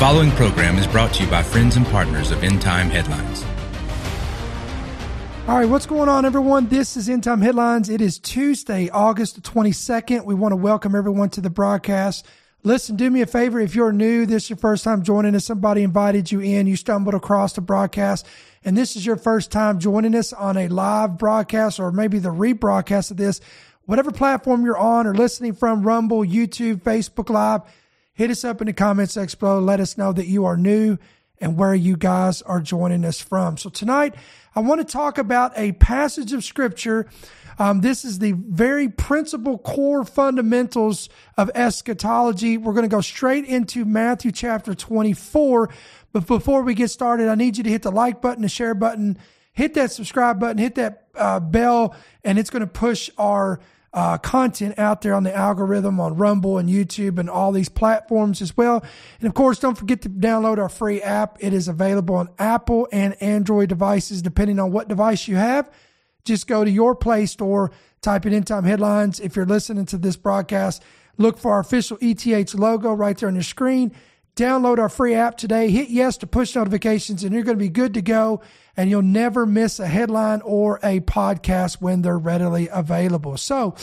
following program is brought to you by friends and partners of End Time Headlines. All right, what's going on, everyone? This is End Time Headlines. It is Tuesday, August 22nd. We want to welcome everyone to the broadcast. Listen, do me a favor. If you're new, this is your first time joining us, somebody invited you in, you stumbled across the broadcast, and this is your first time joining us on a live broadcast or maybe the rebroadcast of this, whatever platform you're on or listening from, Rumble, YouTube, Facebook Live, hit us up in the comments section below. Let us know that you are new and where you guys are joining us from. So tonight, I want to talk about a passage of Scripture. This is the very principal core fundamentals of eschatology. We're going to go straight into Matthew chapter 24. But before we get started, I need you to hit the like button, the share button, hit that subscribe button, hit that bell, and it's going to push our content out there on the algorithm on Rumble and YouTube and all these platforms as well. And of course, don't forget to download our free app. It is available on Apple and Android devices, depending on what device you have. Just go to your Play Store, type in End Time Headlines. If you're listening to this broadcast, look for our official ETH logo right there on your screen. Download our free app today. Hit yes to push notifications, and you're going to be good to go, and you'll never miss a headline or a podcast when they're readily available. So,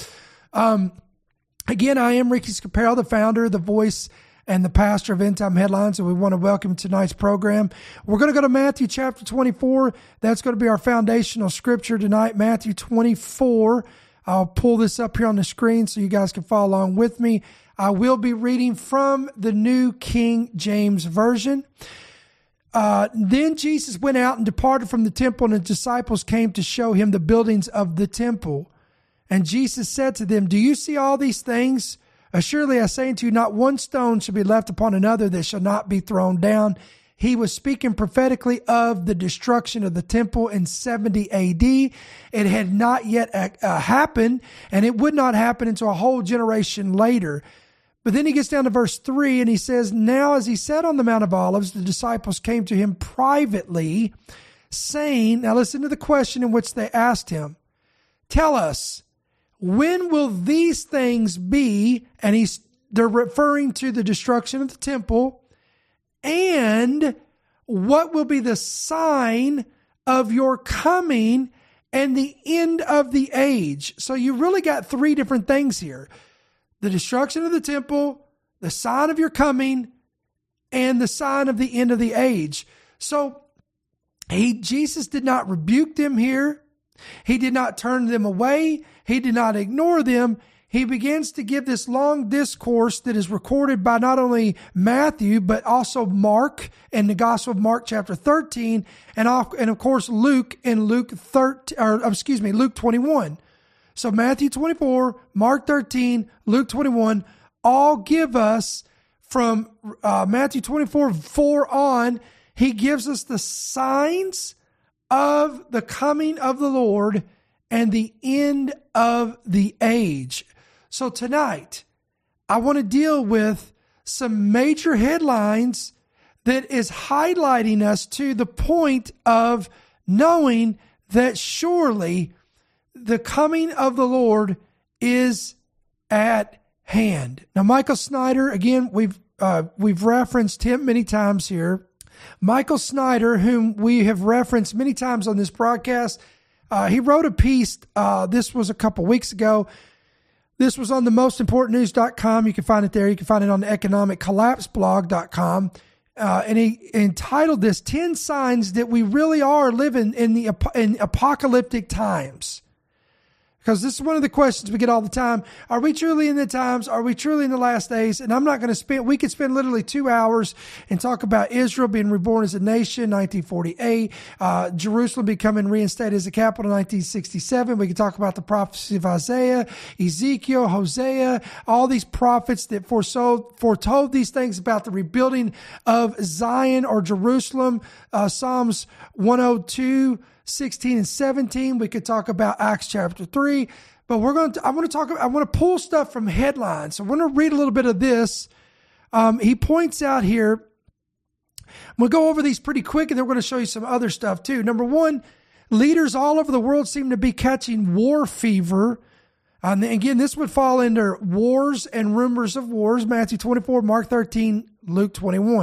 again, I am Ricky Scaparo, the founder, the voice, and the pastor of End Time Headlines, and we want to welcome tonight's program. We're going to go to Matthew chapter 24. That's going to be our foundational scripture tonight, Matthew 24. I'll pull this up here on the screen so you guys can follow along with me. I will be reading from the New King James Version. Then Jesus went out and departed from the temple, and his disciples came to show him the buildings of the temple. And Jesus said to them, "Do you see all these things? Assuredly I say unto you, not one stone shall be left upon another that shall not be thrown down." He was speaking prophetically of the destruction of the temple in 70 AD. It had not yet happened, and it would not happen until a whole generation later. But then he gets down to verse 3, and he says, "Now as he sat on the Mount of Olives, the disciples came to him privately, saying," now listen to the question in which they asked him, "Tell us, when will these things be?" And they're referring to the destruction of the temple. "And what will be the sign of your coming and the end of the age?" So you really got three different things here. The destruction of the temple, the sign of your coming, and the sign of the end of the age. So Jesus did not rebuke them here. He did not turn them away. He did not ignore them. He begins to give this long discourse that is recorded by not only Matthew, but also Mark in the Gospel of Mark chapter 13, and of course Luke in Luke 21. So Matthew 24, Mark 13, Luke 21, all give us from Matthew 24:4 on, he gives us the signs of the coming of the Lord and the end of the age. So tonight, I want to deal with some major headlines that is highlighting us to the point of knowing that surely the coming of the Lord is at hand. Now, Michael Snyder, again, we've referenced him many times here. Michael Snyder, whom we have referenced many times on this broadcast, he wrote a piece, this was a couple weeks ago. This was on the mostimportantnews.com. You can find it there. You can find it on the economiccollapseblog.com. And he entitled this 10 Signs That We Really Are Living in Apocalyptic Times. Because this is one of the questions we get all the time. Are we truly in the times? Are we truly in the last days? And I'm not going to we could spend literally 2 hours and talk about Israel being reborn as a nation, 1948, Jerusalem becoming reinstated as a capital, 1967. We could talk about the prophecy of Isaiah, Ezekiel, Hosea, all these prophets that foretold these things about the rebuilding of Zion or Jerusalem, Psalms 102, 16 and 17. We could talk about Acts chapter 3, but I want to pull stuff from headlines. So I want to read a little bit of this. He points out here, we'll go over these pretty quick, and then we're going to show you some other stuff too. Number one, leaders all over the world seem to be catching war fever. And again, this would fall under wars and rumors of wars, Matthew 24, Mark 13, Luke 21.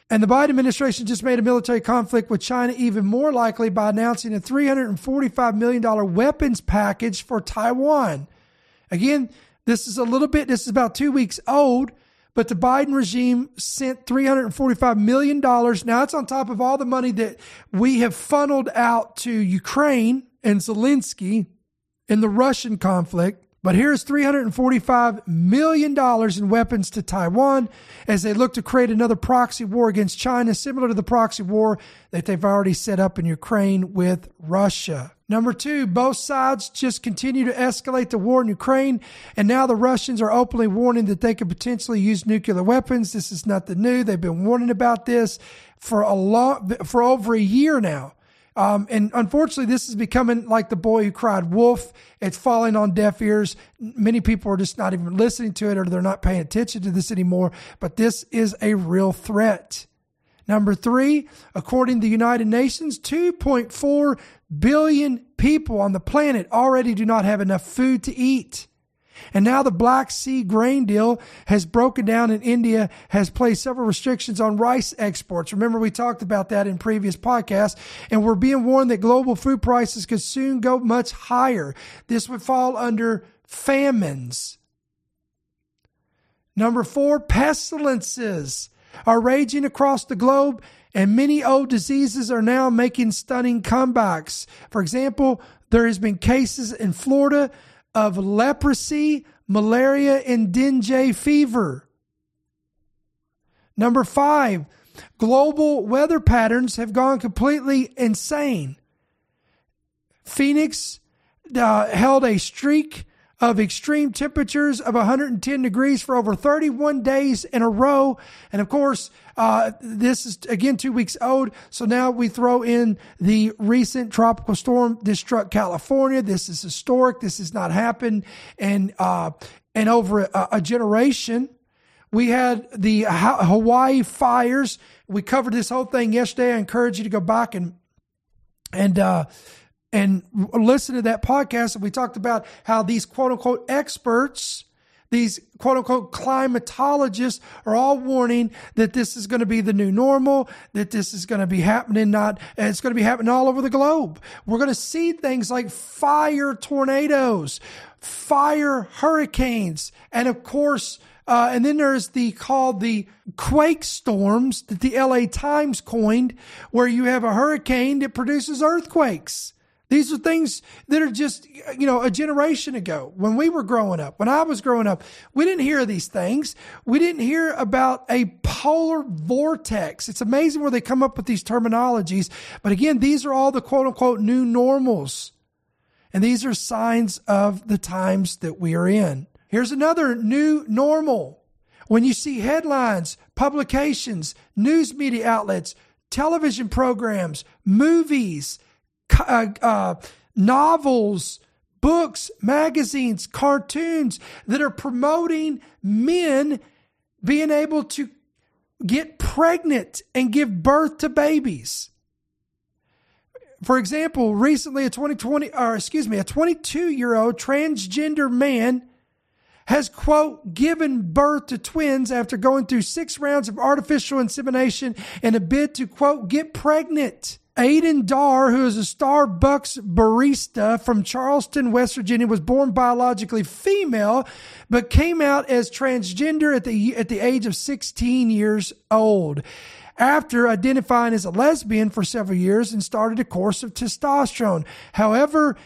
And the Biden administration just made a military conflict with China even more likely by announcing a $345 million weapons package for Taiwan. Again, this is about 2 weeks old, but the Biden regime sent $345 million. Now, it's on top of all the money that we have funneled out to Ukraine and Zelensky in the Russian conflict. But here's $345 million in weapons to Taiwan as they look to create another proxy war against China, similar to the proxy war that they've already set up in Ukraine with Russia. Number 2, both sides just continue to escalate the war in Ukraine, and now the Russians are openly warning that they could potentially use nuclear weapons. This is nothing new. They've been warning about this for over a year now. And unfortunately, this is becoming like the boy who cried wolf. It's falling on deaf ears. Many people are just not even listening to it, or they're not paying attention to this anymore. But this is a real threat. Number 3, according to the United Nations, 2.4 billion people on the planet already do not have enough food to eat. And now the Black Sea grain deal has broken down, and India has placed several restrictions on rice exports. Remember, we talked about that in previous podcasts, and we're being warned that global food prices could soon go much higher. This would fall under famines. Number 4, pestilences are raging across the globe, and many old diseases are now making stunning comebacks. For example, there has been cases in Florida of leprosy, malaria, and dengue fever. Number 5, global weather patterns have gone completely insane. Phoenix held a streak of extreme temperatures of 110 degrees for over 31 days in a row. And of course, this is, again, 2 weeks old. So now we throw in the recent tropical storm that struck California. This is historic. This has not happened in over a generation. We had the Hawaii fires. We covered this whole thing yesterday. I encourage you to go back and listen to that podcast. And we talked about how these quote unquote experts, these quote unquote climatologists, are all warning that this is going to be the new normal, that this is going to be happening, and it's going to be happening all over the globe. We're going to see things like fire tornadoes, fire hurricanes, and of course, and then there's the quake storms that the LA Times coined, where you have a hurricane that produces earthquakes. These are things that are just, a generation ago when we were growing up, when I was growing up, we didn't hear of these things. We didn't hear about a polar vortex. It's amazing where they come up with these terminologies. But again, these are all the quote unquote new normals. And these are signs of the times that we are in. Here's another new normal. When you see headlines, publications, news media outlets, television programs, movies, novels, books, magazines, cartoons that are promoting men being able to get pregnant and give birth to babies. For example, recently a 22-year-old transgender man has, quote, given birth to twins after going through 6 rounds of artificial insemination in a bid to, quote, get pregnant. Aiden Dar, who is a Starbucks barista from Charleston, West Virginia, was born biologically female, but came out as transgender at the age of 16 years old, after identifying as a lesbian for several years and started a course of testosterone. However,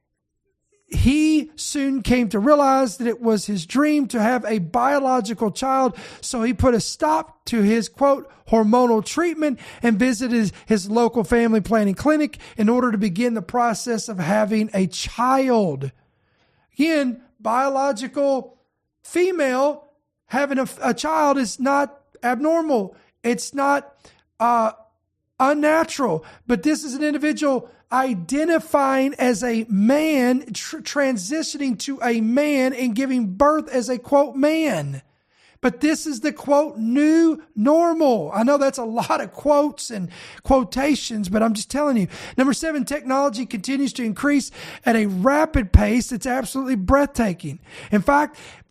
he soon came to realize that it was his dream to have a biological child, so he put a stop to his, quote, hormonal treatment and visited his local family planning clinic in order to begin the process of having a child. Again, biological female having a child is not abnormal. It's not unnatural, but this is an individual identifying as a man, transitioning to a man and giving birth as a, quote, man. But this is the, quote, new normal. I know that's a lot of quotes and quotations, but I'm just telling you. Number 7, technology continues to increase at a rapid pace. It's absolutely breathtaking. In fact,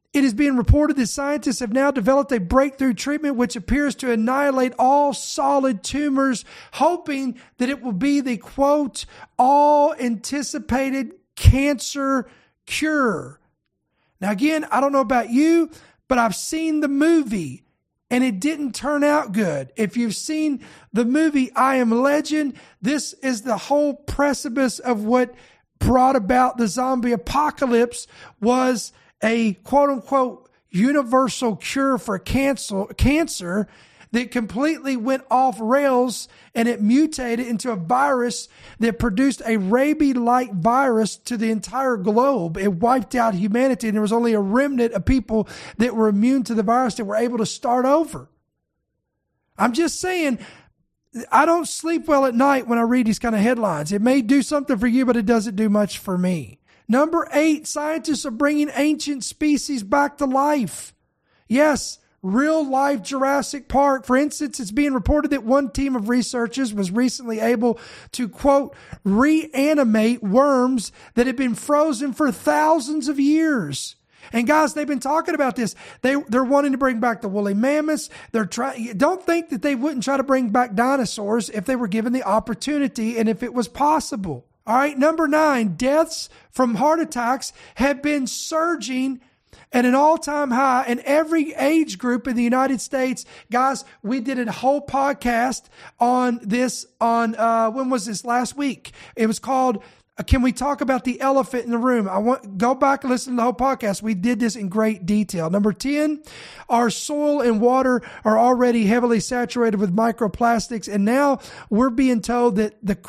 It is being reported that scientists have now developed a breakthrough treatment which appears to annihilate all solid tumors, hoping that it will be the, quote, all anticipated cancer cure. Now, again, I don't know about you, but I've seen the movie and it didn't turn out good. If you've seen the movie I Am Legend, this is the whole precipice of what brought about the zombie apocalypse, was a quote unquote universal cure for cancer that completely went off rails, and it mutated into a virus that produced a rabies-like virus to the entire globe. It wiped out humanity, and there was only a remnant of people that were immune to the virus that were able to start over. I'm just saying, I don't sleep well at night when I read these kind of headlines. It may do something for you, but it doesn't do much for me. Number 8, scientists are bringing ancient species back to life. Yes, real life Jurassic Park. For instance, it's being reported that one team of researchers was recently able to, quote, reanimate worms that had been frozen for thousands of years. And guys, they've been talking about this. They're wanting to bring back the woolly mammoths. Don't think that they wouldn't try to bring back dinosaurs if they were given the opportunity and if it was possible. All right, number 9, deaths from heart attacks have been surging at an all-time high in every age group in the United States. Guys, we did a whole podcast on this when was this? Last week. It was called, Can We Talk About the Elephant in the Room? Go back and listen to the whole podcast. We did this in great detail. Number 10, our soil and water are already heavily saturated with microplastics, and now we're being told that this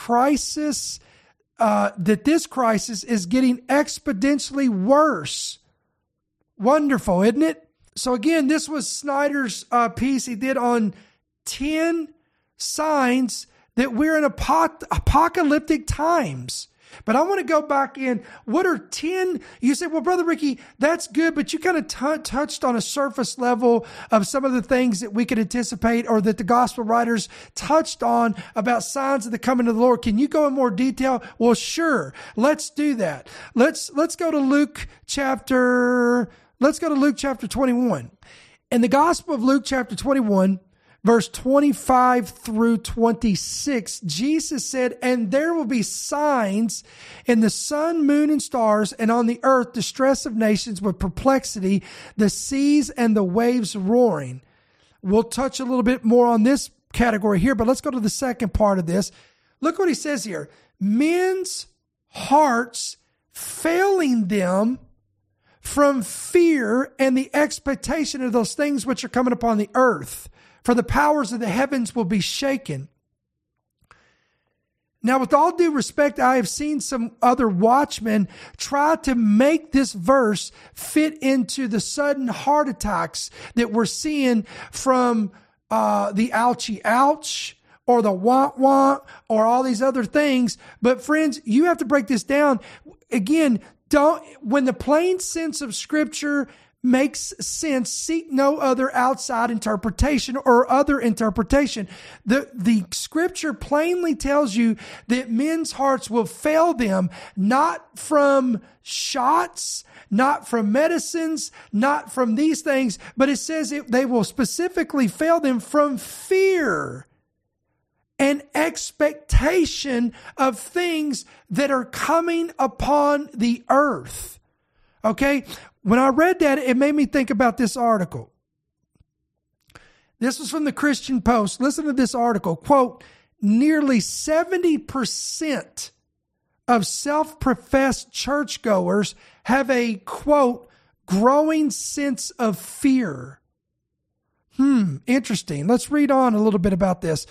crisis is getting exponentially worse. Wonderful, isn't it? So again, this was Snyder's piece he did on 10 signs that we're in apocalyptic times. But I want to go back in. What are 10? You say, well, Brother Ricky, that's good, but you kind of touched on a surface level of some of the things that we could anticipate or that the gospel writers touched on about signs of the coming of the Lord. Can you go in more detail? Well, sure. Let's do that. Let's go to Luke chapter 21. In the Gospel of Luke chapter 21, verse 25 through 26, Jesus said, and there will be signs in the sun, moon, and stars, and on the earth distress of nations with perplexity, the seas and the waves roaring. We'll touch a little bit more on this category here, but let's go to the second part of this. Look what he says here. Men's hearts failing them from fear and the expectation of those things which are coming upon the earth. For the powers of the heavens will be shaken. Now, with all due respect, I have seen some other watchmen try to make this verse fit into the sudden heart attacks that we're seeing from the ouchie ouch or the wah wah or all these other things. But friends, you have to break this down. Again, when the plain sense of Scripture makes sense, seek no other outside interpretation or other interpretation. The Scripture plainly tells you that men's hearts will fail them, not from shots, not from medicines, not from these things, but it says they will specifically fail them from fear and expectation of things that are coming upon the earth. Okay? When I read that, it made me think about this article. This was from the Christian Post. Listen to this article. Quote, nearly 70% of self-professed churchgoers have a, quote, growing sense of fear. Interesting. Let's read on a little bit about this.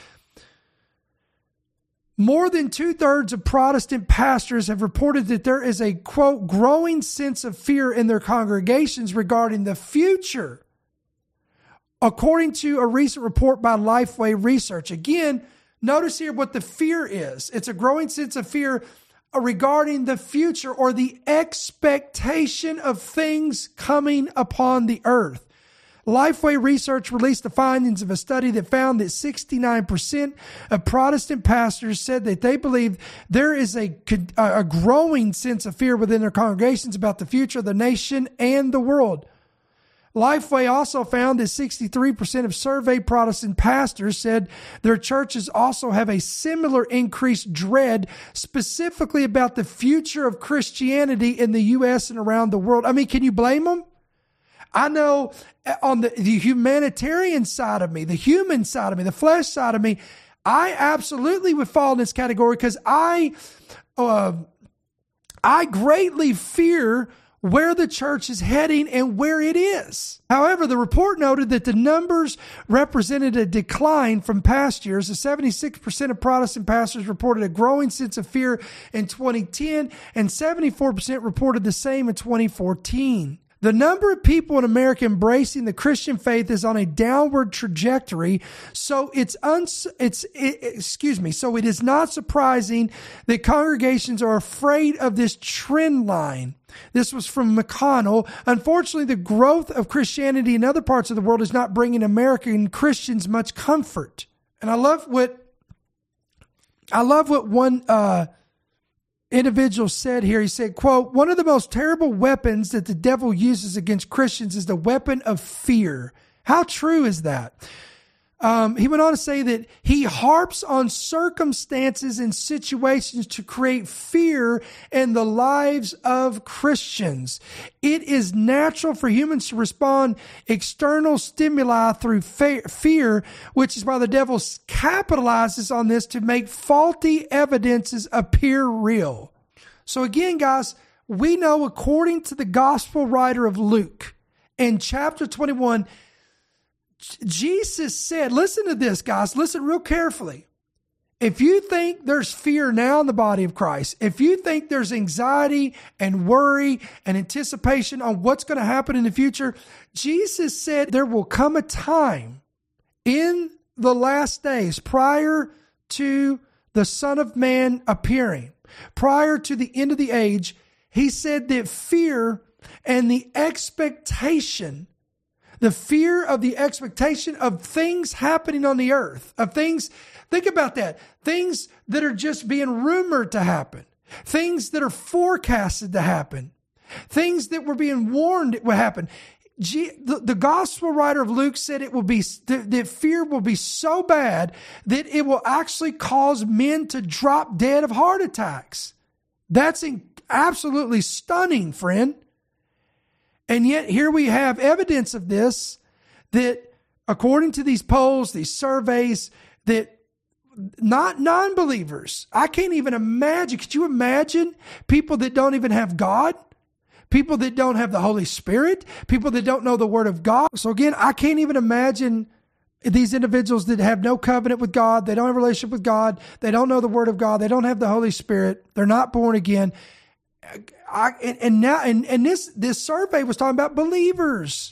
More than 2/3 of Protestant pastors have reported that there is a, quote, growing sense of fear in their congregations regarding the future, according to a recent report by Lifeway Research. Again, notice here what the fear is. It's a growing sense of fear regarding the future or the expectation of things coming upon the earth. Lifeway Research released the findings of a study that found that 69% of Protestant pastors said that they believe there is a growing sense of fear within their congregations about the future of the nation and the world. Lifeway also found that 63% of surveyed Protestant pastors said their churches also have a similar increased dread, specifically about the future of Christianity in the U.S. and around the world. I mean, can you blame them? I know on the humanitarian side of me, the human side of me, the flesh side of me, I absolutely would fall in this category because I greatly fear where the church is heading and where it is. However, the report noted that the numbers represented a decline from past years. 76% of Protestant pastors reported a growing sense of fear in 2010, and 74% reported the same in 2014. The number of people in America embracing the Christian faith is on a downward trajectory, so it is not surprising that congregations are afraid of this trend line. This was from McConnell. Unfortunately, the growth of Christianity in other parts of the world is not bringing American Christians much comfort. And I love what one individual said here. He said, quote, "One of the most terrible weapons that the devil uses against Christians is the weapon of fear." How true is that? He went on to say that he harps on circumstances and situations to create fear in the lives of Christians. It is natural for humans to respond external stimuli through fear, which is why the devil capitalizes on this to make faulty evidences appear real. So again, guys, we know according to the gospel writer of Luke in chapter 21, Jesus said, listen to this, guys, listen real carefully. If you think there's fear now in the body of Christ, if you think there's anxiety and worry and anticipation on what's going to happen in the future, Jesus said there will come a time in the last days prior to the Son of Man appearing, prior to the end of the age. He said that fear and the expectation of things happening on the earth, of things, think about that, things that are just being rumored to happen, things that are forecasted to happen, things that were being warned it would happen. The gospel writer of Luke said it will be, that fear will be so bad that it will actually cause men to drop dead of heart attacks. That's absolutely stunning, friend. And yet here we have evidence of this, that according to these polls, these surveys, that not non-believers, I can't even imagine. Could you imagine people that don't even have God? People that don't have the Holy Spirit? People that don't know the Word of God? So again, I can't even imagine these individuals that have no covenant with God. They don't have a relationship with God. They don't know the Word of God. They don't have the Holy Spirit. They're not born again. This survey was talking about believers.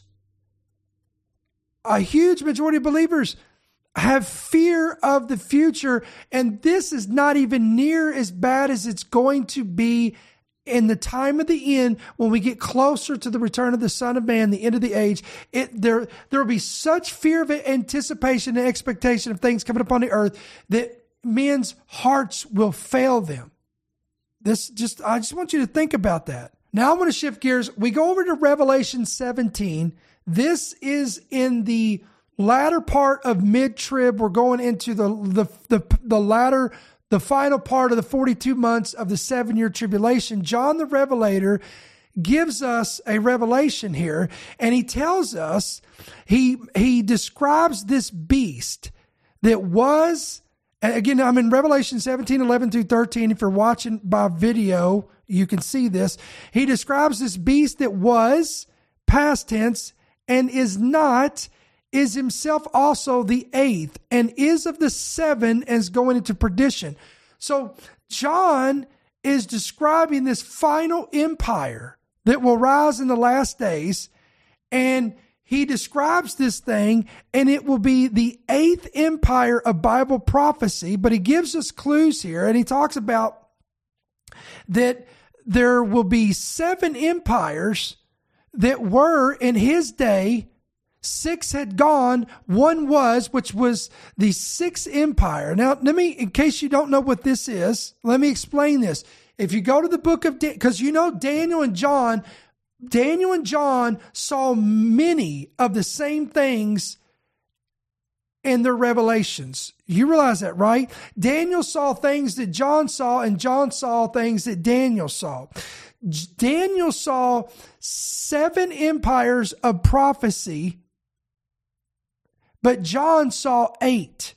A huge majority of believers have fear of the future, and this is not even near as bad as it's going to be in the time of the end when we get closer to the return of the Son of Man, the end of the age. There will be such fear of anticipation and expectation of things coming upon the earth that men's hearts will fail them. I just want you to think about that. Now I want to shift gears. We go over to Revelation 17. This is in the latter part of mid-trib. We're going into the final part of the 42 months of the 7-year tribulation. John the Revelator gives us a revelation here, and he tells us, he describes this beast that was, again, I'm in Revelation 17, 11 through 13. If you're watching by video, you can see this. He describes this beast that was, past tense, and is not, is himself also the 8th, and is of the 7, and is going into perdition. So John is describing this final empire that will rise in the last days, and he describes this thing, and it will be the 8th empire of Bible prophecy, but he gives us clues here, and he talks about that there will be 7 empires that were in his day. 6 had gone, 1 was, which was the 6th empire. Now, in case you don't know what this is, let me explain this. If you go to the book of, because you know Daniel and John Daniel and John saw many of the same things in their revelations. You realize that, right? Daniel saw things that John saw, and John saw things that Daniel saw. Daniel saw 7 empires of prophecy, but John saw 8.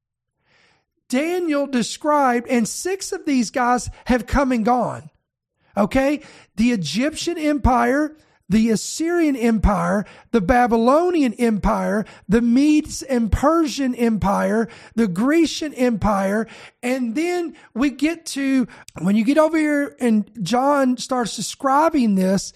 Daniel described, and 6 of these guys have come and gone. Okay? The Egyptian Empire, the Assyrian Empire, the Babylonian Empire, the Medes and Persian Empire, the Grecian Empire, and then we get to, when you get over here and John starts describing this,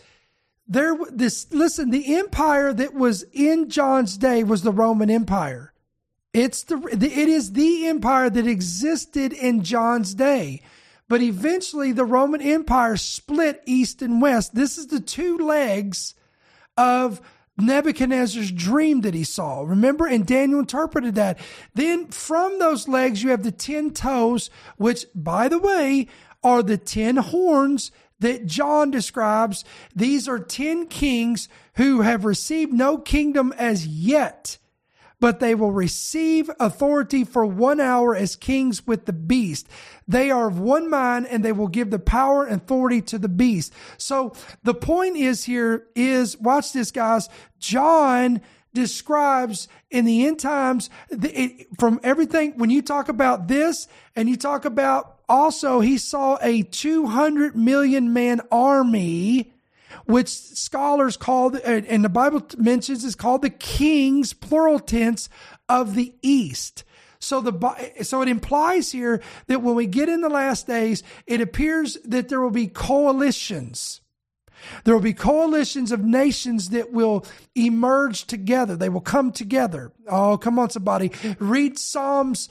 listen, the empire that was in John's day was the Roman Empire. It is the empire that existed in John's day. But eventually the Roman Empire split east and west. This is the 2 legs of Nebuchadnezzar's dream that he saw. Remember? And Daniel interpreted that. Then from those legs, you have the 10 toes, which, by the way, are the 10 horns that John describes. These are 10 kings who have received no kingdom as yet, but they will receive authority for 1 hour as kings with the beast. They are of one mind, and they will give the power and authority to the beast. So the point is, watch this, guys. John describes in the end times, from everything, when you talk about this, and you talk about also, he saw a 200 million man army, which scholars call, and the Bible mentions, is called the kings, plural tense, of the East. So it implies here that when we get in the last days, it appears that there will be coalitions. There will be coalitions of nations that will emerge together. They will come together. Oh, come on, somebody. Read Psalms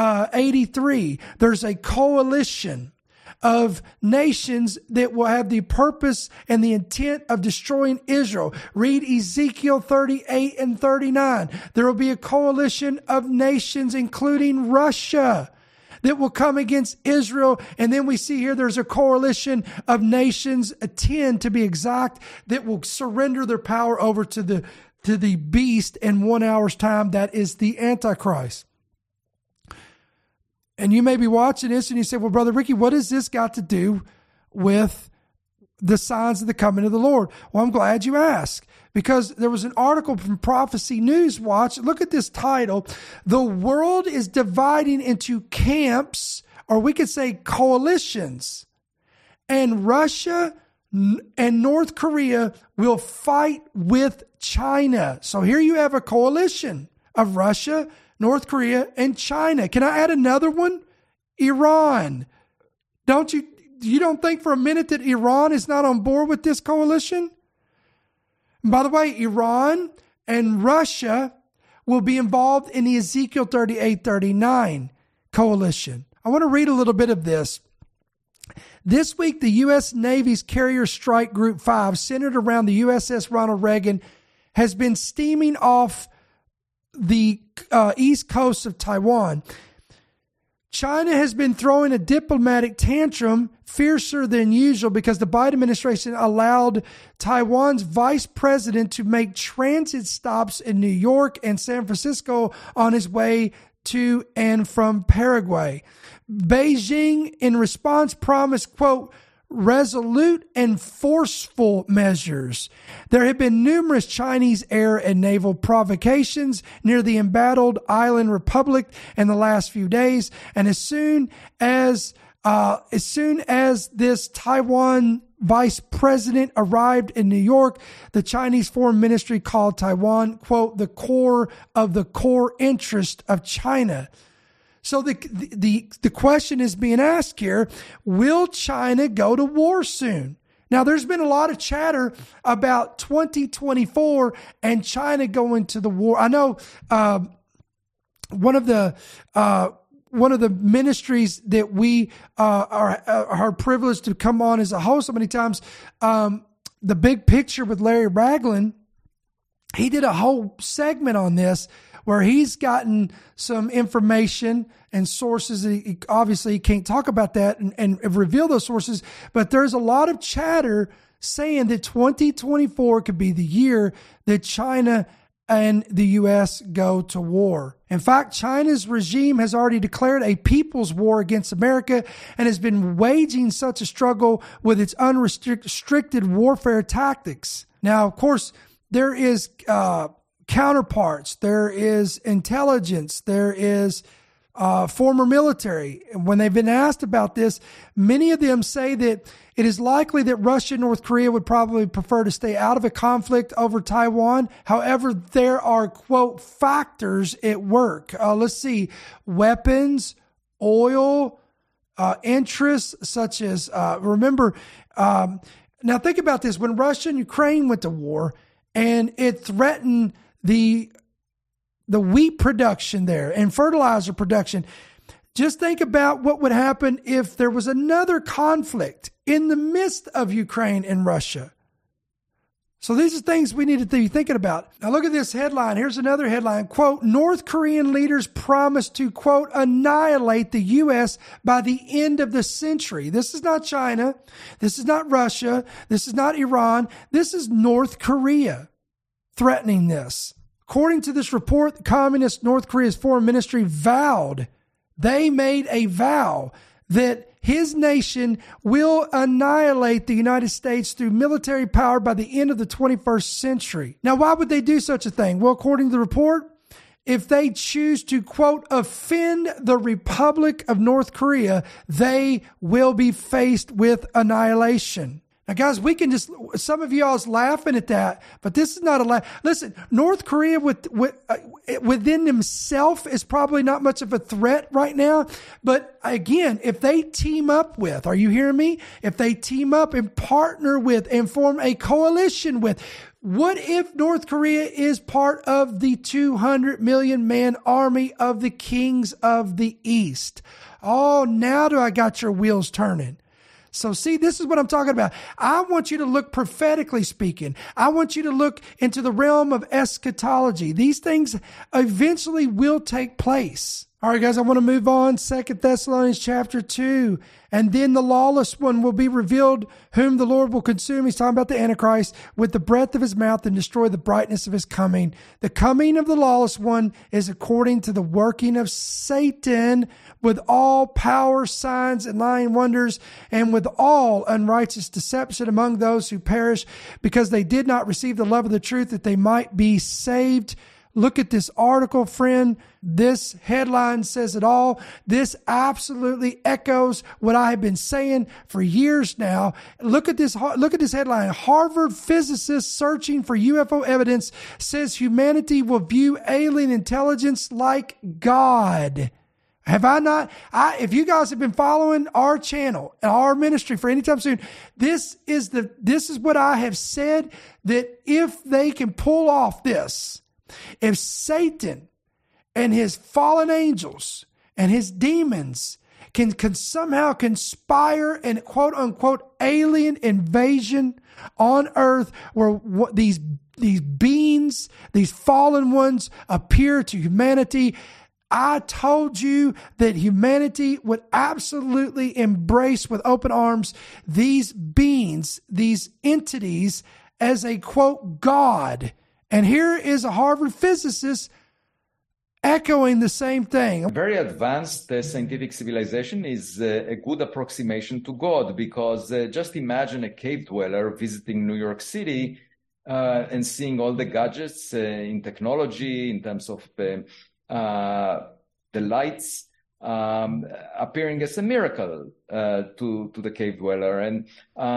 83. There's a coalition of nations that will have the purpose and the intent of destroying Israel. Read Ezekiel 38 and 39. There will be a coalition of nations, including Russia, that will come against Israel. And then we see here there's a coalition of nations, 10 to be exact, that will surrender their power over to the beast in 1 hour's time. That is the Antichrist. And you may be watching this and you say, well, Brother Ricky, what has this got to do with the signs of the coming of the Lord? Well, I'm glad you asked, because there was an article from Prophecy News Watch. Look at this title. The world is dividing into camps, or we could say coalitions, and Russia and North Korea will fight with China. So here you have a coalition of Russia, North Korea, and China. Can I add another one? Iran. You don't think for a minute that Iran is not on board with this coalition? And by the way, Iran and Russia will be involved in the Ezekiel 38-39 coalition. I want to read a little bit of this. This week, the U.S. Navy's Carrier Strike Group 5, centered around the USS Ronald Reagan, has been steaming off the east coast of Taiwan. China has been throwing a diplomatic tantrum fiercer than usual because the Biden administration allowed Taiwan's vice president to make transit stops in New York and San Francisco on his way to and from Paraguay. Beijing, in response, promised, quote, resolute and forceful measures. There have been numerous Chinese air and naval provocations near the embattled island republic in the last few days, and as soon as this Taiwan vice president arrived in New York, the Chinese Foreign Ministry called Taiwan, quote, the core of the core interest of China. So the question is being asked here, will China go to war soon? Now, there's been a lot of chatter about 2024 and China going to the war. I know one of the ministries that we are privileged to come on as a host so many times, The Big Picture with Larry Ragland, he did a whole segment on this where he's gotten some information and sources. Obviously, he can't talk about that and reveal those sources, but there's a lot of chatter saying that 2024 could be the year that China and the U.S. go to war. In fact, China's regime has already declared a people's war against America and has been waging such a struggle with its unrestricted warfare tactics. Now, of course, there is counterparts, there is intelligence, there is former military. And when they've been asked about this, many of them say that it is likely that Russia and North Korea would probably prefer to stay out of a conflict over Taiwan. However, there are, quote, factors at work. Let's see, weapons, oil, interests such as, remember, now think about this. When Russia and Ukraine went to war and it threatened the wheat production there and fertilizer production, just think about what would happen if there was another conflict in the midst of Ukraine and Russia. So these are things we need to be thinking about. Now look at this headline. Here's another headline. Quote, North Korean leaders promise to, quote, annihilate the U.S. by the end of the century. This is not China. This is not Russia. This is not Iran. This is North Korea threatening this. According to this report, the communist North Korea's foreign ministry they made a vow that his nation will annihilate the United States through military power by the end of the 21st century. Now, why would they do such a thing? Well, according to the report, if they choose to, quote, offend the Republic of North Korea, they will be faced with annihilation. Now, guys, we can just, some of y'all's laughing at that, but this is not a laugh. Listen, North Korea within themselves is probably not much of a threat right now. But again, if they team up with, are you hearing me? If they team up and partner with and form a coalition with, what if North Korea is part of the 200 million man army of the kings of the East? Oh, now do I got your wheels turning? So see, this is what I'm talking about. I want you to look prophetically speaking. I want you to look into the realm of eschatology. These things eventually will take place. All right, guys, I want to move on. 2 Thessalonians chapter 2. And then the lawless one will be revealed, whom the Lord will consume. He's talking about the Antichrist, with the breath of his mouth and destroy the brightness of his coming. The coming of the lawless one is according to the working of Satan, with all power, signs, and lying wonders, and with all unrighteous deception among those who perish, because they did not receive the love of the truth, that they might be saved. Look at this article, friend. This headline says it all. This absolutely echoes what I have been saying for years now. Look at this headline. Harvard physicist searching for UFO evidence says humanity will view alien intelligence like God. Have I not? If you guys have been following our channel and our ministry for any time soon, this is what I have said, that if they can pull off this, if Satan and his fallen angels and his demons can somehow conspire an quote unquote alien invasion on earth, where these beings, these fallen ones, appear to humanity, I told you that humanity would absolutely embrace with open arms these beings, these entities, as a quote God. And here is a Harvard physicist echoing the same thing. A very advanced scientific civilization is a good approximation to God, because just imagine a cave dweller visiting New York City and seeing all the gadgets in technology, in terms of the lights, appearing as a miracle to the cave dweller. And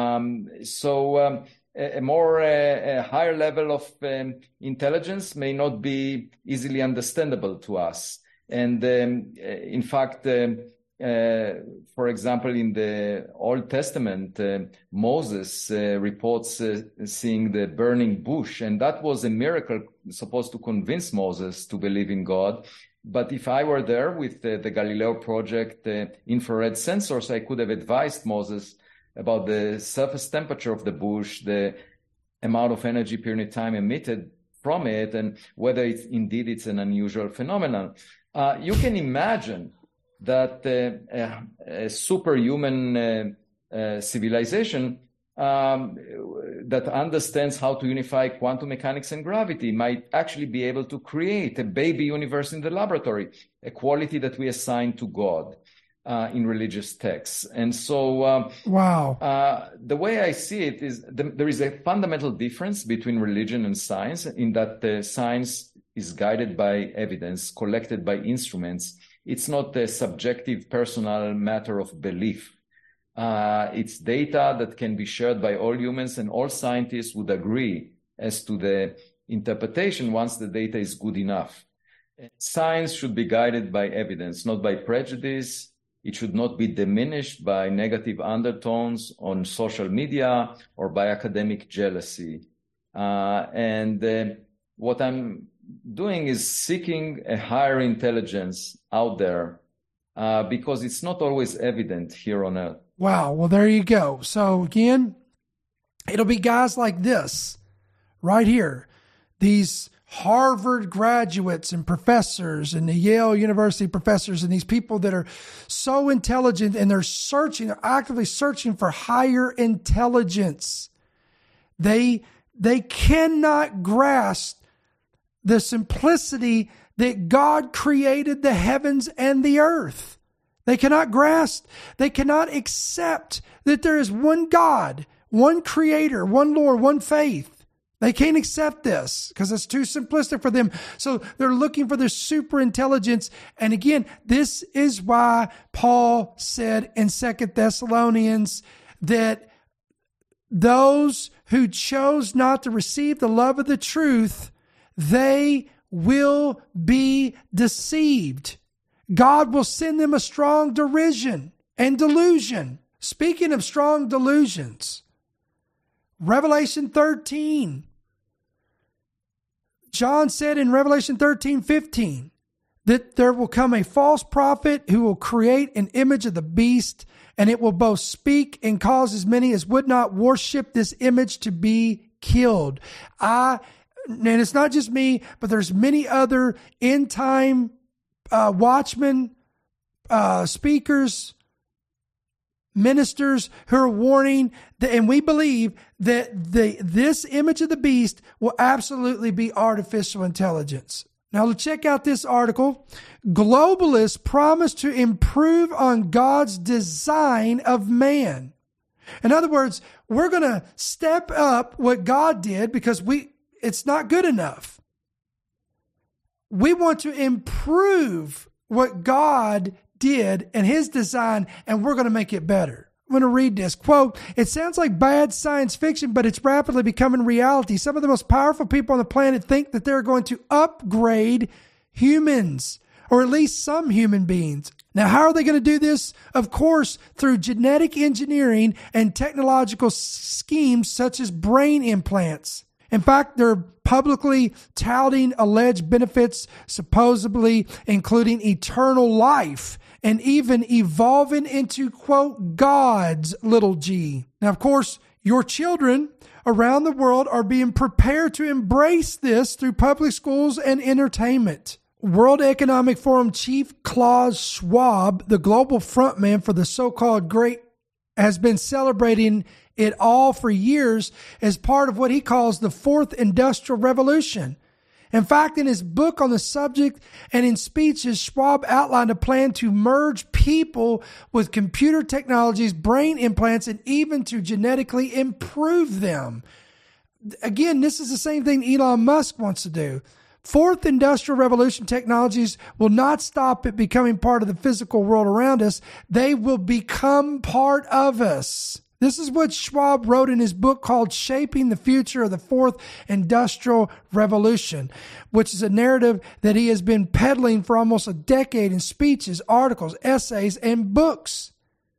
a higher level of intelligence may not be easily understandable to us. And in fact, for example, in the Old Testament, Moses reports seeing the burning bush, and that was a miracle supposed to convince Moses to believe in God. But if I were there with the Galileo Project infrared sensors, I could have advised Moses about the surface temperature of the bush, the amount of energy per unit time emitted from it, and whether it's an unusual phenomenon. You can imagine that a superhuman civilization that understands how to unify quantum mechanics and gravity might actually be able to create a baby universe in the laboratory, a quality that we assign to God in religious texts. And so the way I see it is there is a fundamental difference between religion and science in that science is guided by evidence collected by instruments. It's not a subjective personal matter of belief. It's data that can be shared by all humans, and all scientists would agree as to the interpretation once the data is good enough. Science should be guided by evidence, not by prejudice. It should not be diminished by negative undertones on social media or by academic jealousy. What I'm doing is seeking a higher intelligence out there because it's not always evident here on Earth. Wow. Well, there you go. So again, it'll be guys like this right here. These Harvard graduates and professors and the Yale University professors and these people that are so intelligent and they're actively searching for higher intelligence. They cannot grasp the simplicity that God created the heavens and the earth. They cannot grasp, they cannot accept that there is one God, one creator, one Lord, one faith. They can't accept this because it's too simplistic for them. So they're looking for this super intelligence. And again, this is why Paul said in 2 Thessalonians that those who chose not to receive the love of the truth, they will be deceived. God will send them a strong derision and delusion. Speaking of strong delusions, Revelation 13, John said in Revelation 13:15 that there will come a false prophet who will create an image of the beast, and it will both speak and cause as many as would not worship this image to be killed. And it's not just me, but there's many other end time watchmen, speakers, ministers who are warning that, and we believe that this image of the beast will absolutely be artificial intelligence. Now let's check out this article. Globalists promise to improve on God's design of man. In other words, we're going to step up what God did because it's not good enough. We want to improve what God did and his design, and we're going to make it better. I'm going to read this quote. It sounds like bad science fiction, but it's rapidly becoming reality. Some of the most powerful people on the planet think that they're going to upgrade humans, or at least some human beings. Now, how are they going to do this? Of course, through genetic engineering and technological schemes such as brain implants. In fact, they're publicly touting alleged benefits, supposedly including eternal life and even evolving into, quote, God's little g. Now, of course, your children around the world are being prepared to embrace this through public schools and entertainment. World Economic Forum chief Klaus Schwab, the global frontman for the so-called great, has been celebrating it all for years as part of what he calls the fourth industrial revolution. In fact, in his book on the subject and in speeches, Schwab outlined a plan to merge people with computer technologies, brain implants, and even to genetically improve them. Again, this is the same thing Elon Musk wants to do. Fourth industrial revolution technologies will not stop at becoming part of the physical world around us. They will become part of us. This is what Schwab wrote in his book called Shaping the Future of the Fourth Industrial Revolution, which is a narrative that he has been peddling for almost a decade in speeches, articles, essays, and books.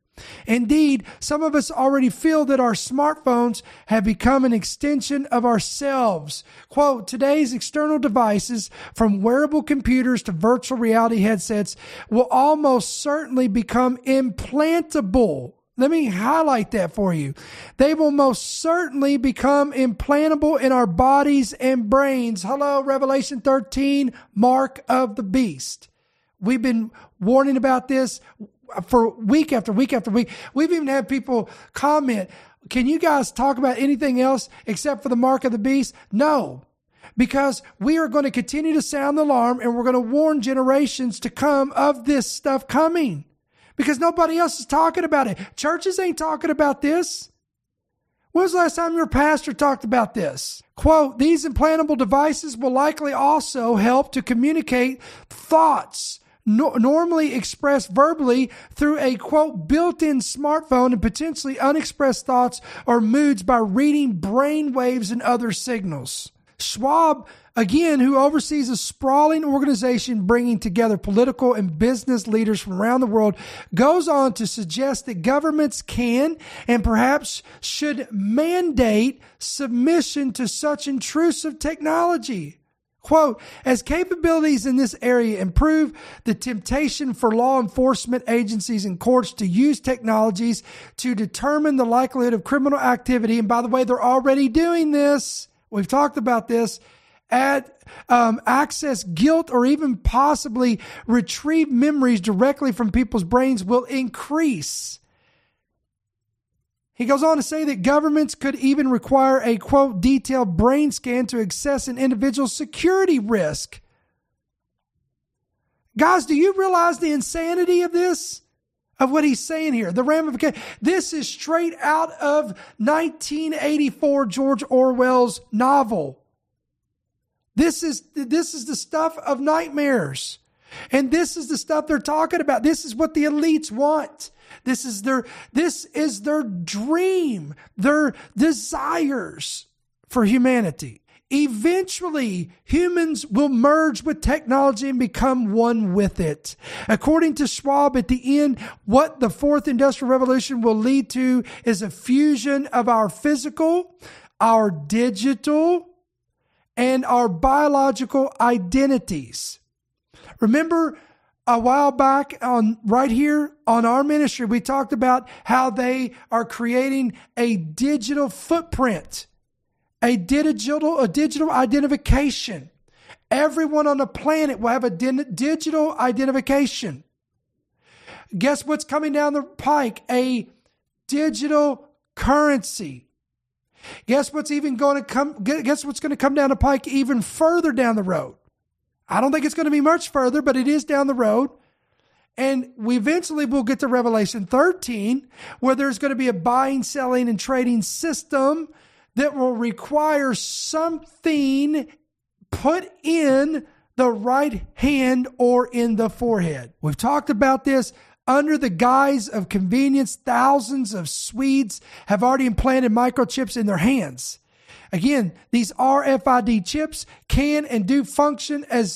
Indeed, some of us already feel that our smartphones have become an extension of ourselves. Quote, today's external devices, from wearable computers to virtual reality headsets, will almost certainly become implantable. Let me highlight that for you. They will most certainly become implantable in our bodies and brains. Hello, Revelation 13, mark of the beast. We've been warning about this for week after week after week. We've even had people comment, Can you guys talk about anything else except for the mark of the beast? No, because we are going to continue to sound the alarm, and we're going to warn generations to come of this stuff coming, because nobody else is talking about it. Churches ain't talking about this. When was the last time your pastor talked about this? Quote, these implantable devices will likely also help to communicate thoughts normally expressed verbally through a, quote, built-in smartphone, and potentially unexpressed thoughts or moods by reading brain waves and other signals. Schwab, again, who oversees a sprawling organization bringing together political and business leaders from around the world, goes on to suggest that governments can and perhaps should mandate submission to such intrusive technology. Quote, as capabilities in this area improve, the temptation for law enforcement agencies and courts to use technologies to determine the likelihood of criminal activity, and by the way, they're already doing this. We've talked about this. Access guilt or even possibly retrieve memories directly from people's brains will increase. He goes on to say that governments could even require a, quote, detailed brain scan to assess an individual's security risk. Guys, do you realize the insanity of this? Of what he's saying here, the ramification. This is straight out of 1984, George Orwell's novel. This is the stuff of nightmares. And this is the stuff they're talking about. This is what the elites want. This is their dream, their desires for humanity. Eventually, humans will merge with technology and become one with it. According to Schwab, at the end, what the fourth industrial revolution will lead to is a fusion of our physical, our digital, and our biological identities. Remember, a while back right here on our ministry, we talked about how they are creating a digital footprint, a digital identification. Everyone on the planet will have a digital identification. Guess what's coming down the pike? A digital currency. Guess what's going to come down the pike even further down the road? I don't think it's going to be much further, but it is down the road. And we eventually will get to Revelation 13, where there's going to be a buying, selling, and trading system that will require something put in the right hand or in the forehead. We've talked about this. Under the guise of convenience, thousands of Swedes have already implanted microchips in their hands. Again, these RFID chips can and do function as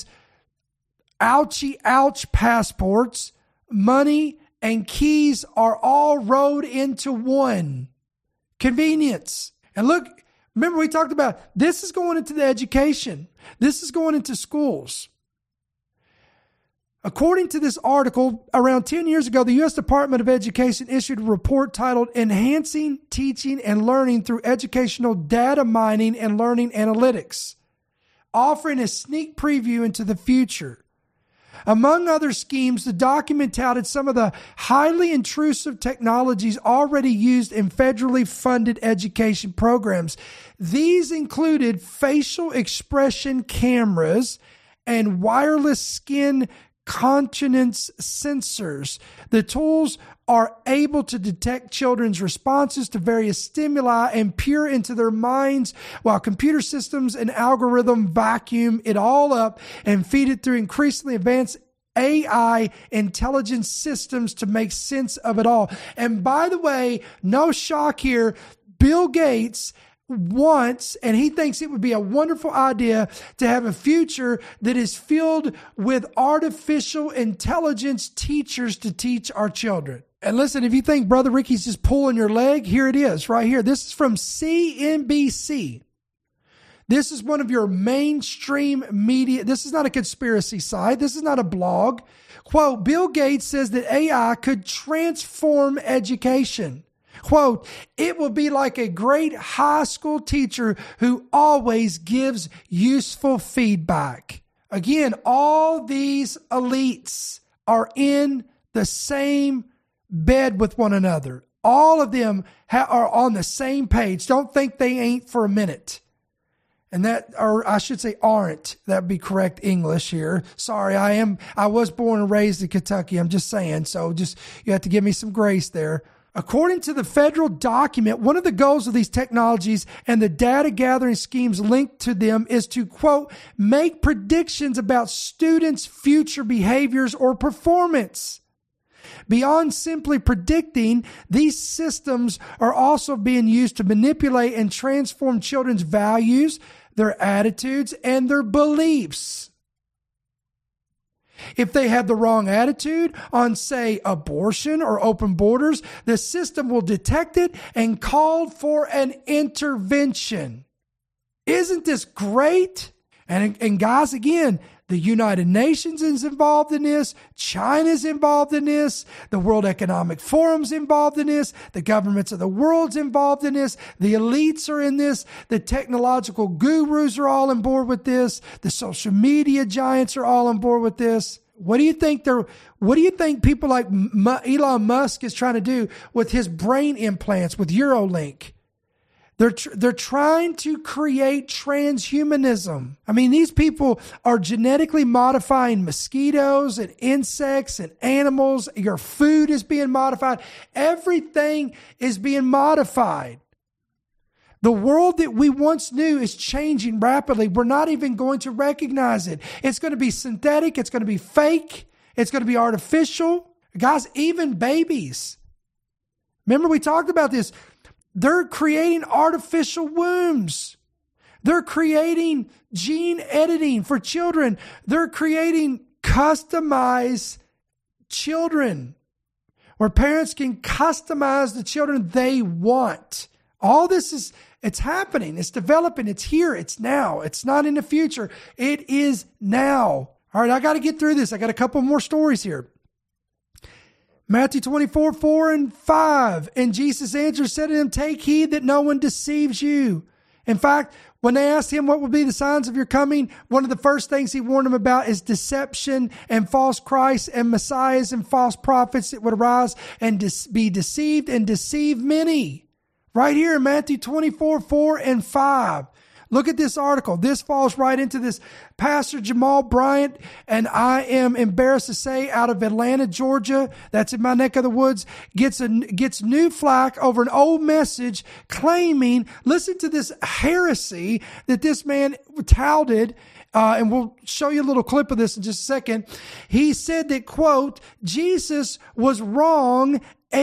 ouch passports. Money and keys are all rolled into one. Convenience. And look, remember we talked about this is going into the education. This is going into schools. According to this article, around 10 years ago, the U.S. Department of Education issued a report titled Enhancing Teaching and Learning Through Educational Data Mining and Learning Analytics, offering a sneak preview into the future. Among other schemes, the document touted some of the highly intrusive technologies already used in federally funded education programs. These included facial expression cameras and wireless skin consonance sensors. The tools are able to detect children's responses to various stimuli and peer into their minds, while computer systems and algorithm vacuum it all up and feed it through increasingly advanced AI intelligence systems to make sense of it all. And by the way, no shock here, Bill Gates wants, and he thinks it would be a wonderful idea to have a future that is filled with artificial intelligence teachers to teach our children. And listen, if you think Brother Ricky's just pulling your leg, here it is right here. This is from CNBC. This is one of your mainstream media. This is not a conspiracy site. This is not a blog. Quote, Bill Gates says that AI could transform education. Quote, it will be like a great high school teacher who always gives useful feedback. Again, all these elites are in the same bed with one another. All of them are on the same page. Don't think they ain't for a minute. And that, or I should say aren't. That'd be correct English here. Sorry, I was born and raised in Kentucky. I'm just saying. So you have to give me some grace there. According to the federal document, one of the goals of these technologies and the data gathering schemes linked to them is to, quote, make predictions about students' future behaviors or performance. Beyond simply predicting, these systems are also being used to manipulate and transform children's values, their attitudes, and their beliefs. If they have the wrong attitude on, say, abortion or open borders, the system will detect it and call for an intervention. Isn't this great? And guys, again, the United Nations is involved in this. China's involved in this. The World Economic Forum's involved in this. The governments of the world's involved in this. The elites are in this. The technological gurus are all on board with this. The social media giants are all on board with this. What do you think people like Elon Musk is trying to do with his brain implants with Neuralink? They're trying to create transhumanism. I mean, these people are genetically modifying mosquitoes and insects and animals. Your food is being modified. Everything is being modified. The world that we once knew is changing rapidly. We're not even going to recognize it. It's going to be synthetic. It's going to be fake. It's going to be artificial. Guys, even babies. Remember we talked about this. They're creating artificial wombs. They're creating gene editing for children. They're creating customized children where parents can customize the children they want. All this it's happening. It's developing. It's here. It's now. It's not in the future. It is now. All right, I got to get through this. I got a couple more stories here. Matthew 24, 4 and 5. And Jesus answered, said to them, take heed that no one deceives you. In fact, when they asked him what would be the signs of your coming, one of the first things he warned them about is deception and false Christs and messiahs and false prophets that would arise and be deceived and deceive many. Right here in Matthew 24, 4 and 5. Look at this article. This falls right into this. Pastor Jamal Bryant, and I am embarrassed to say, out of Atlanta, Georgia, that's in my neck of the woods, gets new flack over an old message claiming, listen to this heresy that this man touted, and we'll show you a little clip of this in just a second. He said that, quote, Jesus was wrong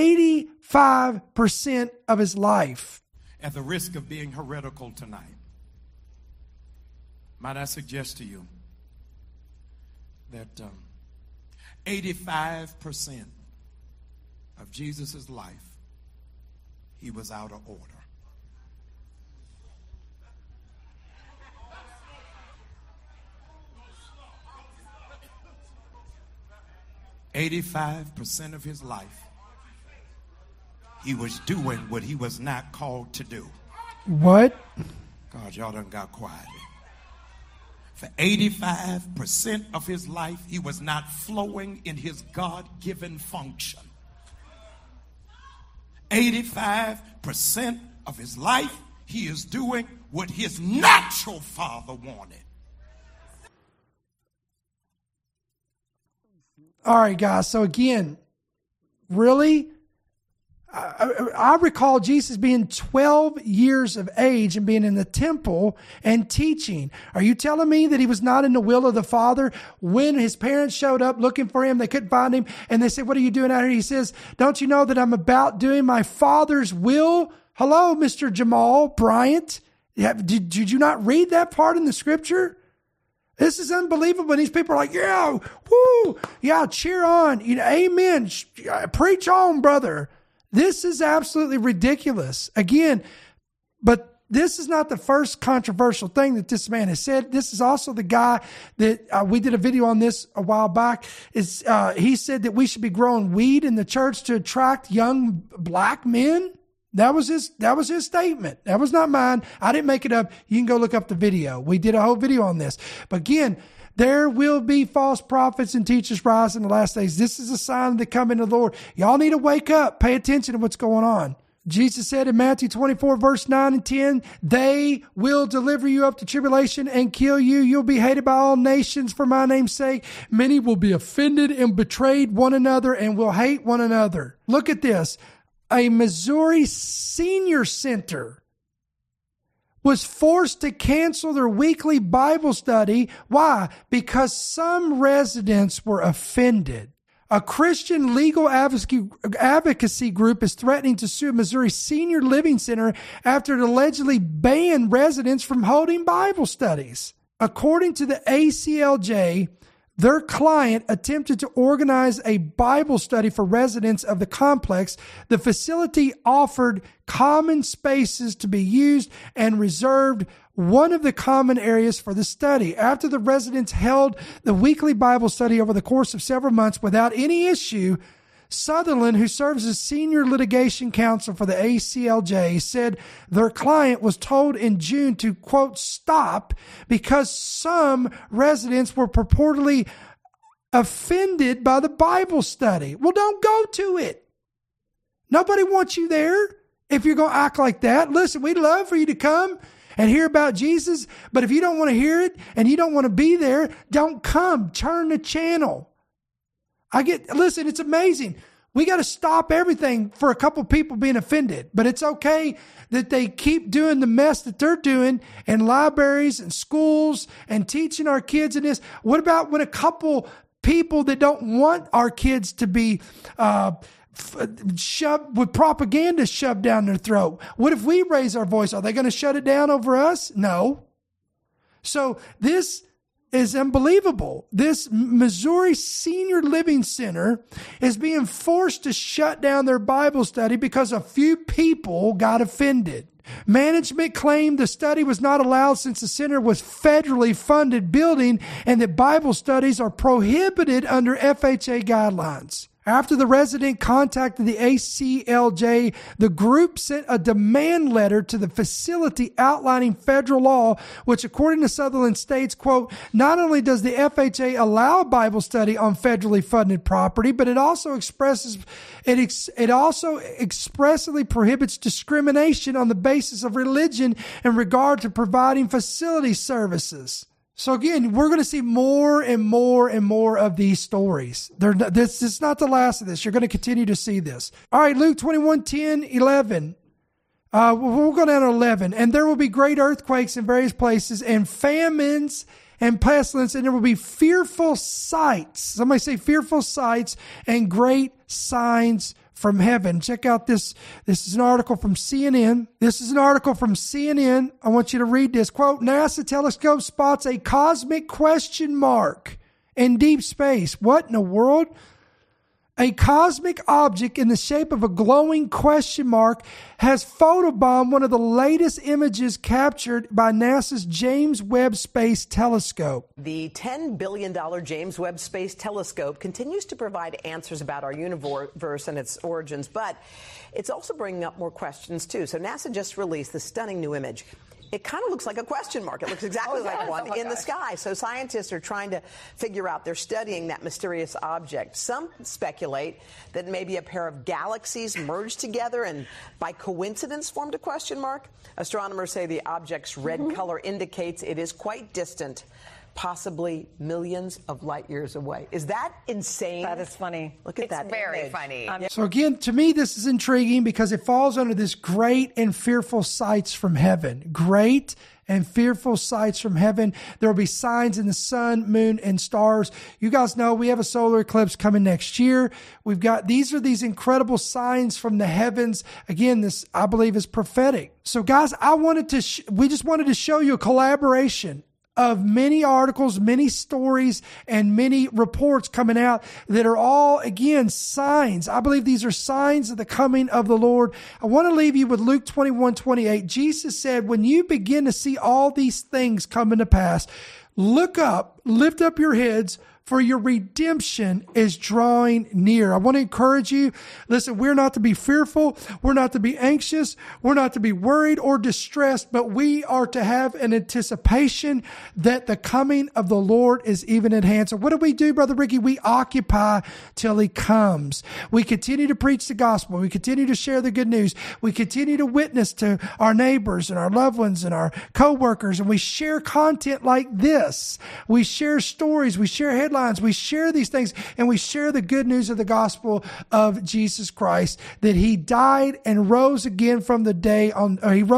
85% of his life. At the risk of being heretical tonight, might I suggest to you that 85% of Jesus' life, he was out of order. "85% of his life, he was doing what he was not called to do." What? God, y'all done got quiet. For 85% of his life, he was not flowing in his God-given function. 85% of his life, he is doing what his natural father wanted. All right, guys. So again, really? I recall Jesus being 12 years of age and being in the temple and teaching. Are you telling me that he was not in the will of the Father? When his parents showed up looking for him, they couldn't find him. And they said, what are you doing out here? He says, don't you know that I'm about doing my Father's will? Hello, Mr. Jamal Bryant. Did you not read that part in the scripture? This is unbelievable. And these people are like, yeah, woo, yeah, cheer on. Amen. Preach on, brother. This is absolutely ridiculous. Again, but this is not the first controversial thing that this man has said. This is also the guy that we did a video on this a while back. He said that we should be growing weed in the church to attract young black men. That was his statement. That was not mine. I didn't make it up. You can go look up the video. We did a whole video on this. But again, There will be false prophets and teachers rise in the last days. This is a sign of the coming of the Lord. Y'all need to wake up. Pay attention to what's going on. Jesus said in Matthew 24, verse 9 and 10, they will deliver you up to tribulation and kill you. You'll be hated by all nations for my name's sake. Many will be offended and betrayed one another and will hate one another. Look at this. A Missouri senior center was forced to cancel their weekly Bible study. Why? Because some residents were offended. A Christian legal advocacy group is threatening to sue Missouri Senior Living Center after it allegedly banned residents from holding Bible studies. According to the ACLJ, their client attempted to organize a Bible study for residents of the complex. The facility offered common spaces to be used and reserved one of the common areas for the study. After the residents held the weekly Bible study over the course of several months without any issue, Sutherland, who serves as senior litigation counsel for the ACLJ, said their client was told in June to, quote, stop because some residents were purportedly offended by the Bible study. Well, don't go to it. Nobody wants you there if you're going to act like that. Listen, we'd love for you to come and hear about Jesus, but if you don't want to hear it and you don't want to be there, don't come. Turn the channel. Listen, it's amazing. We got to stop everything for a couple people being offended, but it's okay that they keep doing the mess that they're doing in libraries and schools and teaching our kids in this. What about when a couple people that don't want our kids to be shoved with propaganda shoved down their throat? What if we raise our voice? Are they going to shut it down over us? No. So this is unbelievable. This Missouri Senior Living Center is being forced to shut down their Bible study because a few people got offended. Management claimed the study was not allowed since the center was federally funded building and that Bible studies are prohibited under FHA guidelines. After the resident contacted the ACLJ, the group sent a demand letter to the facility outlining federal law, which according to Sutherland states, quote, not only does the FHA allow Bible study on federally funded property, but it also expressly prohibits discrimination on the basis of religion in regard to providing facility services. So again, we're going to see more and more and more of these stories. This is not the last of this. You're going to continue to see this. All right, Luke 21:10, 11. We'll go down to 11. And there will be great earthquakes in various places and famines and pestilence, and there will be fearful sights. Somebody say fearful sights and great signs from heaven. Check out this. This is an article from CNN. I want you to read this. Quote, NASA telescope spots a cosmic question mark in deep space. What in the world? A cosmic object in the shape of a glowing question mark has photobombed one of the latest images captured by NASA's James Webb Space Telescope. The $10 billion James Webb Space Telescope continues to provide answers about our universe and its origins, but it's also bringing up more questions, too. So NASA just released the stunning new image. It kind of looks like a question mark. It looks exactly like one in the sky. So scientists are trying to figure out, they're studying that mysterious object. Some speculate that maybe a pair of galaxies merged together and by coincidence formed a question mark. Astronomers say the object's red color indicates it is quite distant, possibly millions of light years away. Is that insane? That is funny. Look at that. It's very funny. So again, to me, this is intriguing because it falls under this great and fearful sights from heaven. Great and fearful sights from heaven. There will be signs in the sun, moon, and stars. You guys know we have a solar eclipse coming next year. We've got, these are these incredible signs from the heavens. Again, this, I believe, is prophetic. So guys, we just wanted to show you a collaboration of many articles, many stories, and many reports coming out that are all, again, signs. I believe these are signs of the coming of the Lord. I want to leave you with Luke 21:28. Jesus said, when you begin to see all these things coming to pass, look up, lift up your heads, for your redemption is drawing near. I want to encourage you. Listen, we're not to be fearful. We're not to be anxious. We're not to be worried or distressed, but we are to have an anticipation that the coming of the Lord is even at hand. So what do, Brother Ricky? We occupy till he comes. We continue to preach the gospel. We continue to share the good news. We continue to witness to our neighbors and our loved ones and our co-workers, and we share content like this. We share stories. We share headlines. We share these things, and we share the good news of the gospel of Jesus Christ, that he died and rose again from the dead on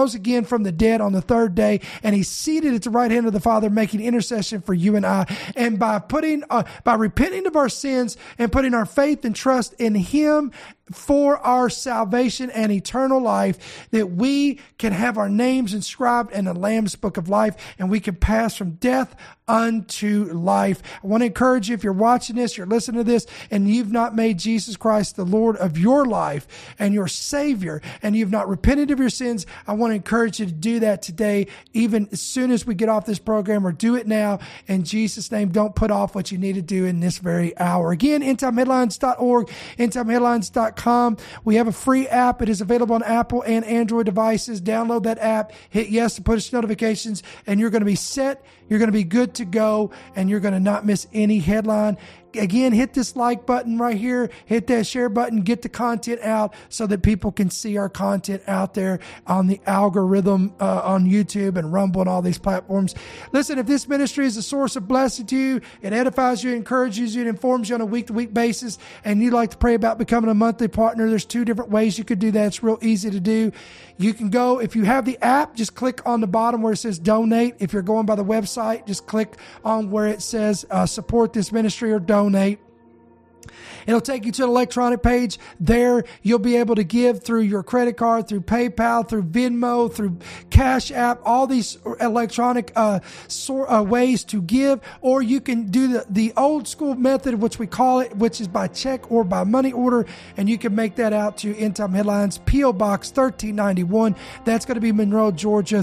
the third day, and he's seated at the right hand of the Father, making intercession for you and I. And by repenting of our sins and putting our faith and trust in him for our salvation and eternal life, that we can have our names inscribed in the Lamb's Book of Life, and we can pass from death unto life. I want to encourage you, if you're watching this, you're listening to this, and you've not made Jesus Christ the Lord of your life and your Savior, and you've not repented of your sins, I want to encourage you to do that today, even as soon as we get off this program, or do it now. In Jesus' name, don't put off what you need to do in this very hour. Again, endtimeheadlines.org, endtimeheadlines.com. We have a free app. It is available on Apple and Android devices. Download that app, hit yes to push notifications, and you're going to be set. You're going to be good to go, and you're going to not miss any headline. Again, hit this like button right here, hit that share button, get the content out so that people can see our content out there on the algorithm on YouTube and Rumble and all these platforms. Listen, if this ministry is a source of blessing to you, it edifies you, encourages you, it informs you on a week-to-week basis, and you'd like to pray about becoming a monthly partner, there's 2 different ways you could do that. It's real easy to do. You can go, if you have the app, just click on the bottom where it says donate. If you're going by the website, just click on where it says support this ministry or donate. It'll take you to an electronic page. There, you'll be able to give through your credit card, through PayPal, through Venmo, through Cash App, all these electronic ways to give. Or you can do the old school method, which we call it, which is by check or by money order, and you can make that out to End Time Headlines, P.O. Box 1391. That's going to be Monroe, Georgia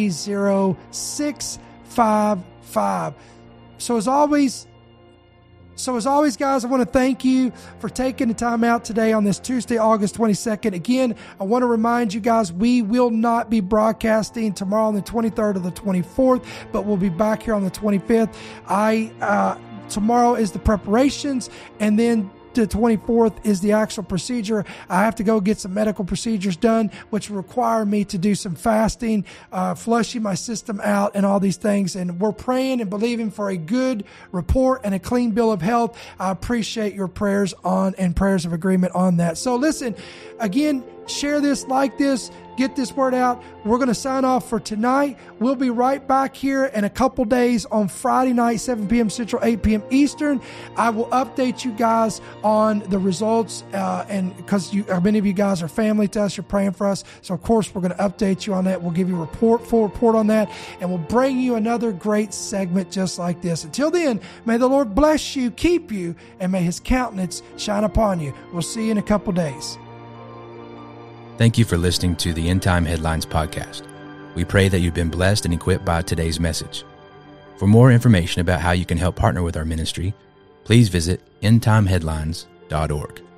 30655. So as always, guys, I want to thank you for taking the time out today on this Tuesday, August 22nd. Again, I want to remind you guys, we will not be broadcasting tomorrow on the 23rd or the 24th, but we'll be back here on the 25th. Tomorrow is the preparations, and then the 24th is the actual procedure. I have to go get some medical procedures done, which require me to do some fasting, flushing my system out, and all these things. And we're praying and believing for a good report and a clean bill of health. I appreciate your prayers and prayers of agreement on that. So listen, again, share this, like this, get this word out. We're going to sign off for tonight. We'll be right back here in a couple days on Friday night, 7 p.m. Central, 8 p.m. Eastern. I will update you guys on the results, and because many of you guys are family to us, you're praying for us. So, of course, we're going to update you on that. We'll give you a full report on that, and we'll bring you another great segment just like this. Until then, may the Lord bless you, keep you, and may his countenance shine upon you. We'll see you in a couple days. Thank you for listening to the End Time Headlines podcast. We pray that you've been blessed and equipped by today's message. For more information about how you can help partner with our ministry, please visit endtimeheadlines.org.